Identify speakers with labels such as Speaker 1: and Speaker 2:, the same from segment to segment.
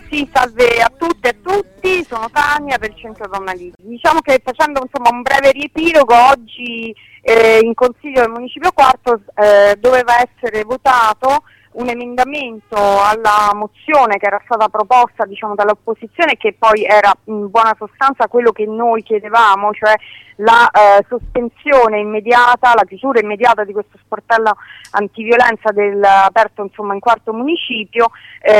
Speaker 1: Sì, salve a tutte e a tutti, sono Tania del Centro Donna Lì. Diciamo che facendo un breve riepilogo, oggi in Consiglio del Municipio Quarto doveva essere votato un emendamento alla mozione che era stata proposta dall'opposizione, che poi era in buona sostanza quello che noi chiedevamo, cioè la sospensione immediata, la chiusura immediata di questo sportello antiviolenza aperto in quarto municipio,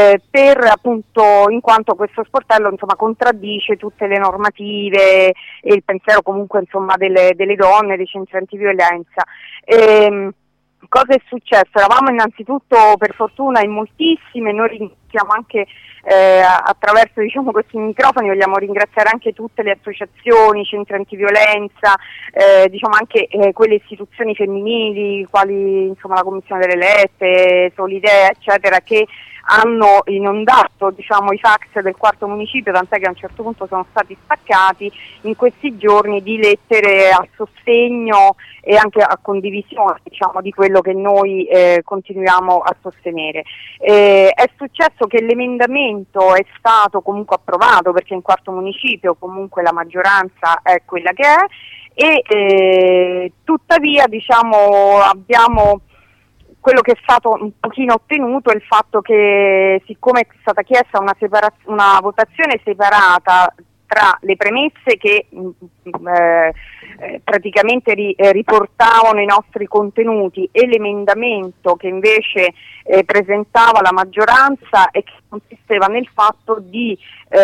Speaker 1: in quanto questo sportello contraddice tutte le normative e il pensiero comunque delle donne, dei centri antiviolenza. Cosa è successo? Eravamo innanzitutto per fortuna in moltissime, noi ringraziamo anche attraverso questi microfoni, vogliamo ringraziare anche tutte le associazioni, i centri antiviolenza, anche quelle istituzioni femminili quali la Commissione delle Lette, Solidea eccetera, che hanno inondato i fax del quarto municipio, tant'è che a un certo punto sono stati staccati in questi giorni di lettere a sostegno e anche a condivisione di quello che noi continuiamo a sostenere. È successo che l'emendamento è stato comunque approvato, perché in quarto municipio comunque la maggioranza è quella che è, e tuttavia abbiamo quello che è stato un pochino ottenuto è il fatto che, siccome è stata chiesta una votazione separata tra le premesse che praticamente riportavano i nostri contenuti e l'emendamento che invece presentava la maggioranza, e che consisteva nel fatto di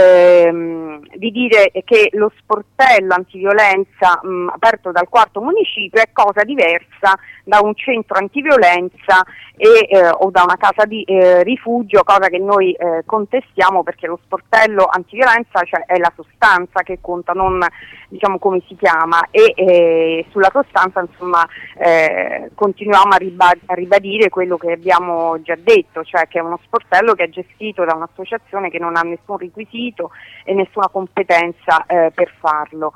Speaker 1: dire che lo sportello antiviolenza aperto dal quarto municipio è cosa diversa da un centro antiviolenza o da una casa di rifugio, cosa che noi contestiamo, perché lo sportello antiviolenza è la sostanza che conta, non come si chiama, e sulla sostanza continuiamo a ribadire quello che abbiamo già detto, cioè che è uno sportello che è gestito da un'associazione che non ha nessun requisito e nessuna competenza per farlo.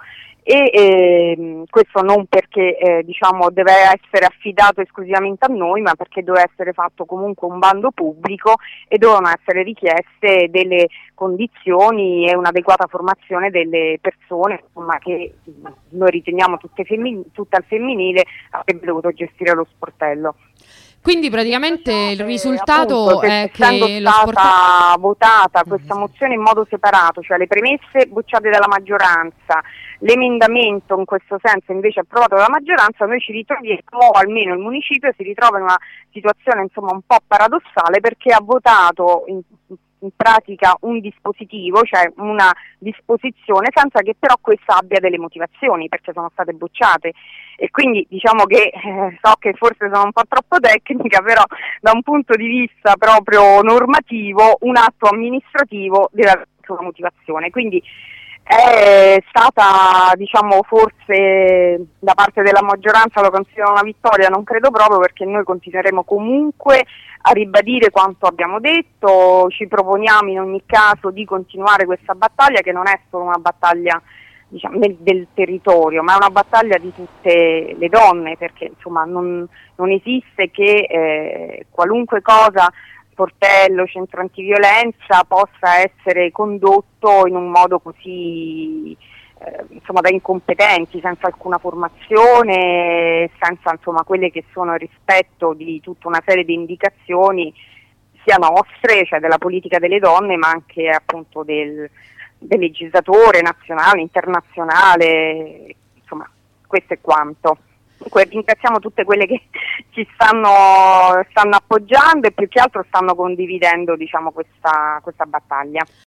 Speaker 1: E questo non perché deve essere affidato esclusivamente a noi, ma perché deve essere fatto comunque un bando pubblico e devono essere richieste delle condizioni e un'adeguata formazione delle persone che noi riteniamo tutte al femminile avrebbe dovuto gestire lo sportello.
Speaker 2: Quindi praticamente il risultato
Speaker 1: appunto,
Speaker 2: è che
Speaker 1: essendo stata votata questa mozione in modo separato, cioè le premesse bocciate dalla maggioranza, l'emendamento in questo senso invece approvato dalla maggioranza, noi ci ritroviamo, o almeno il municipio si ritrova in una situazione un po' paradossale, perché ha votato in pratica un dispositivo, cioè una disposizione, senza che però questa abbia delle motivazioni, perché sono state bocciate. E quindi che so che forse sono un po' troppo tecnica, però da un punto di vista proprio normativo un atto amministrativo deve avere una motivazione. Quindi è stata forse da parte della maggioranza lo considero una vittoria, non credo proprio, perché noi continueremo comunque a ribadire quanto abbiamo detto, ci proponiamo in ogni caso di continuare questa battaglia, che non è solo una battaglia del territorio, ma è una battaglia di tutte le donne, perché non esiste che qualunque cosa, sportello, centro antiviolenza, possa essere condotto in un modo così da incompetenti, senza alcuna formazione, senza quelle che sono il rispetto di tutta una serie di indicazioni sia nostre, cioè della politica delle donne, ma anche appunto del legislatore nazionale, internazionale, questo è quanto. Dunque ringraziamo tutte quelle che ci stanno appoggiando e più che altro stanno condividendo questa battaglia.